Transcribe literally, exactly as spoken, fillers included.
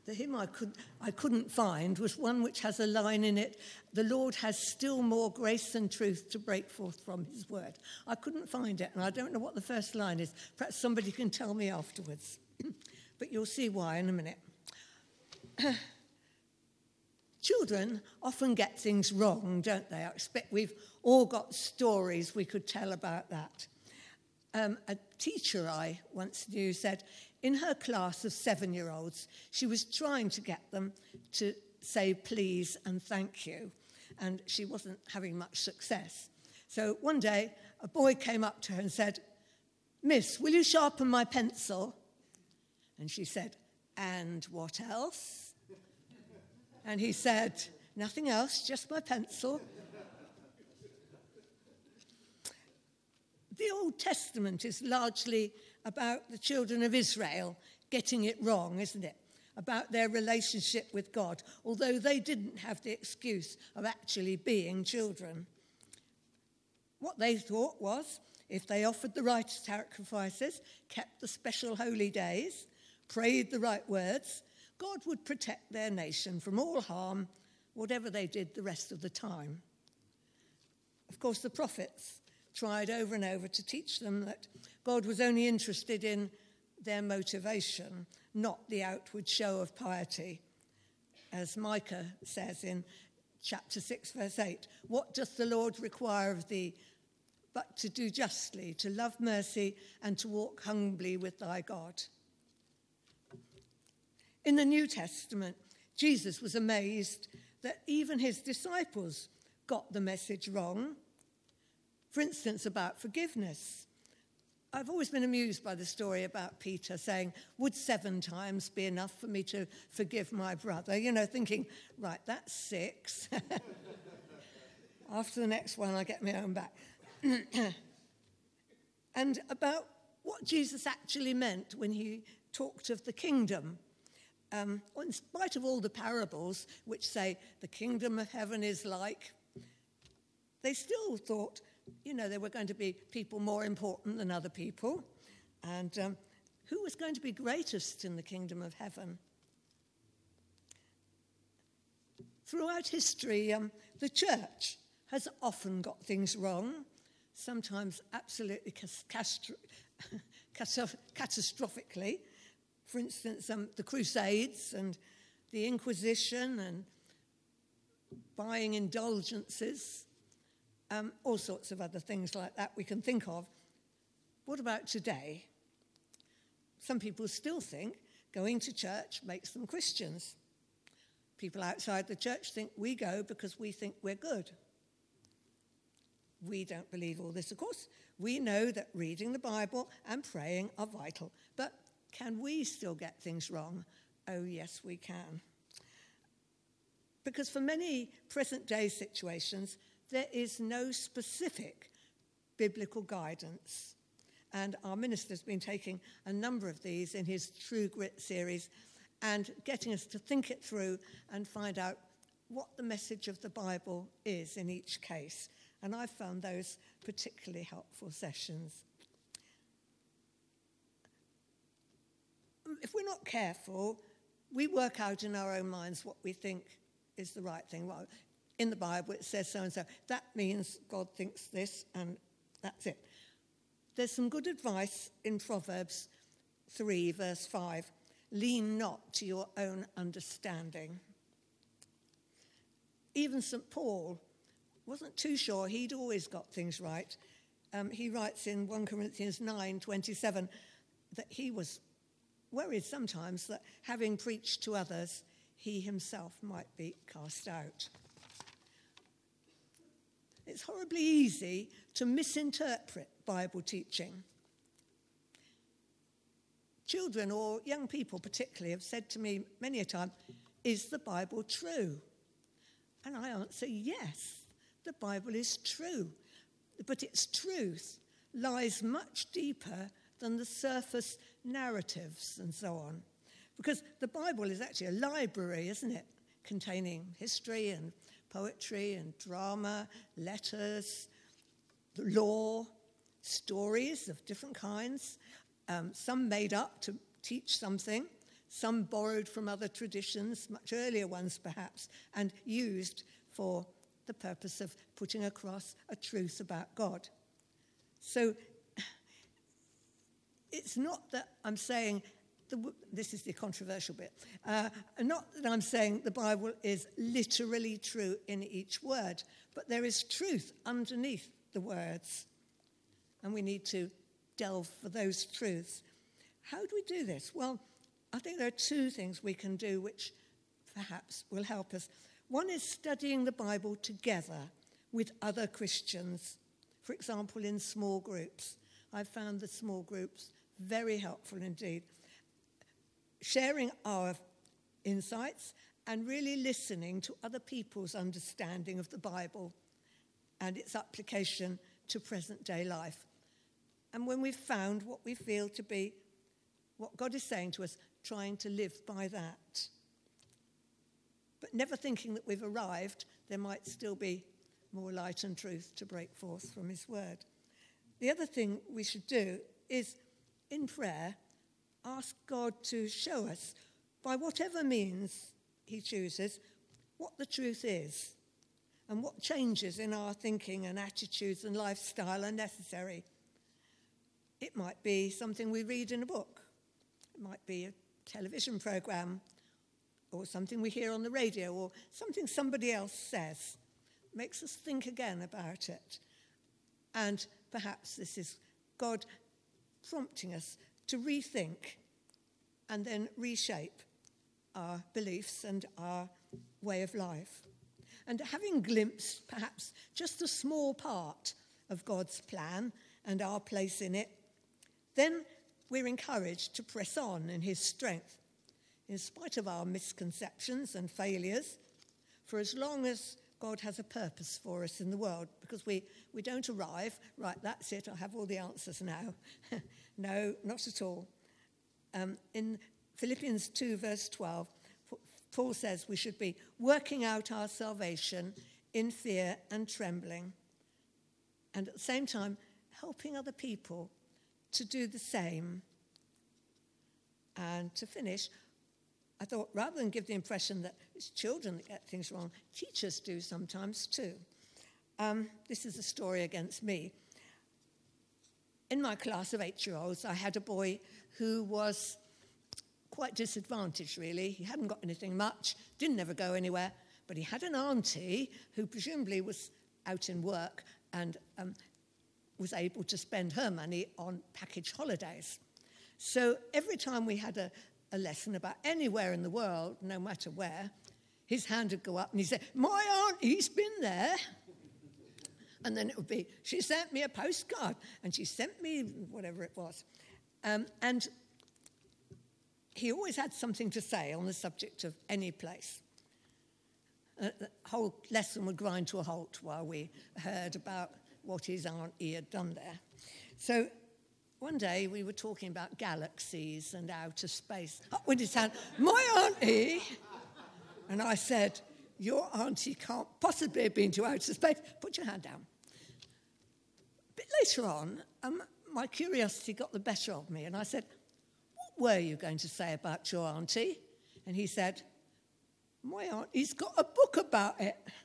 the hymn I, could, I couldn't find was one which has a line in it, "The Lord has still more grace and truth to break forth from his word." I couldn't find it, and I don't know what the first line is. Perhaps somebody can tell me afterwards. But you'll see why in a minute. Children often get things wrong, don't they? I expect we've all got stories we could tell about that. Um, a teacher I once knew said in her class of seven-year-olds, she was trying to get them to say please and thank you, and she wasn't having much success. So one day, a boy came up to her and said, "Miss, will you sharpen my pencil?" And she said, "And what else?" And he said, "Nothing else, just my pencil." The Old Testament is largely about the children of Israel getting it wrong, isn't it? About their relationship with God, although they didn't have the excuse of actually being children. What they thought was, if they offered the right sacrifices, kept the special holy days, prayed the right words, God would protect their nation from all harm, whatever they did the rest of the time. Of course, the prophets tried over and over to teach them that God was only interested in their motivation, not the outward show of piety. As Micah says in chapter six, verse eight, "What doth the Lord require of thee, but to do justly, to love mercy, and to walk humbly with thy God?" In the New Testament, Jesus was amazed that even his disciples got the message wrong. For instance, about forgiveness. I've always been amused by the story about Peter saying, "Would seven times be enough for me to forgive my brother?" You know, thinking, right, that's six. After the next one, I get my own back. And about what Jesus actually meant when he talked of the kingdom. Um, in spite of all the parables which say the kingdom of heaven is like, they still thought, you know, there were going to be people more important than other people. And um, who was going to be greatest in the kingdom of heaven? Throughout history, um, the church has often got things wrong, sometimes absolutely castro- catastrophically. For instance, um, the Crusades and the Inquisition and buying indulgences, um, all sorts of other things like that we can think of. What about today? Some people still think going to church makes them Christians. People outside the church think we go because we think we're good. We don't believe all this, of course. We know that reading the Bible and praying are vital. But can we still get things wrong? Oh, yes, we can. Because for many present-day situations, there is no specific biblical guidance. And our minister's been taking a number of these in his True Grit series and getting us to think it through and find out what the message of the Bible is in each case. And I've found those particularly helpful sessions. If we're not careful, we work out in our own minds what we think is the right thing. Well, in the Bible it says so and so. That means God thinks this, and that's it. There's some good advice in Proverbs three, verse five. Lean not to your own understanding. Even Saint Paul wasn't too sure he'd always got things right. Um, he writes in First Corinthians nine twenty-seven that he was worried sometimes that having preached to others, he himself might be cast out. It's horribly easy to misinterpret Bible teaching. Children or young people particularly have said to me many a time, "Is the Bible true?" And I answer, yes, the Bible is true. But its truth lies much deeper than the surface narratives and so on. Because the Bible is actually a library, isn't it? Containing history and poetry and drama, letters, the law, stories of different kinds, um, some made up to teach something, some borrowed from other traditions, much earlier ones perhaps, and used for the purpose of putting across a truth about God. So it's not that I'm saying, the, this is the controversial bit, uh, not that I'm saying the Bible is literally true in each word, but there is truth underneath the words, and we need to delve for those truths. How do we do this? Well, I think there are two things we can do which perhaps will help us. One is studying the Bible together with other Christians, for example, in small groups. I've found the small groups very helpful indeed. Sharing our insights and really listening to other people's understanding of the Bible and its application to present-day life. And when we've found what we feel to be what God is saying to us, trying to live by that. But never thinking that we've arrived, there might still be more light and truth to break forth from his word. The other thing we should do is, in prayer, ask God to show us, by whatever means he chooses, what the truth is and what changes in our thinking and attitudes and lifestyle are necessary. It might be something we read in a book. It might be a television program or something we hear on the radio or something somebody else says. Makes us think again about it. And perhaps this is God prompting us to rethink and then reshape our beliefs and our way of life. And having glimpsed perhaps just a small part of God's plan and our place in it, then we're encouraged to press on in his strength, in spite of our misconceptions and failures, for as long as God has a purpose for us in the world, because we, we don't arrive, right, that's it, I have all the answers now. No, not at all. Um, in Philippians two, verse twelve, Paul says we should be working out our salvation in fear and trembling, and at the same time helping other people to do the same. And to finish, I thought rather than give the impression that it's children that get things wrong, teachers do sometimes too. Um, this is a story against me. In my class of eight-year-olds, I had a boy who was quite disadvantaged, really. He hadn't got anything much, didn't ever go anywhere, but he had an auntie who presumably was out in work and um, was able to spend her money on package holidays. So every time we had a, a lesson about anywhere in the world, no matter where, his hand would go up and he'd say, "My auntie's been there." And then it would be, "She sent me a postcard," and she sent me whatever it was. Um, and he always had something to say on the subject of any place. Uh, the whole lesson would grind to a halt while we heard about what his auntie had done there. So one day we were talking about galaxies and outer space. Up went his hand, "My auntie!" And I said, "Your auntie can't possibly have been to outer space. Put your hand down." A bit later on, um, my curiosity got the better of me, and I said, "What were you going to say about your auntie?" And he said, "My auntie's got a book about it."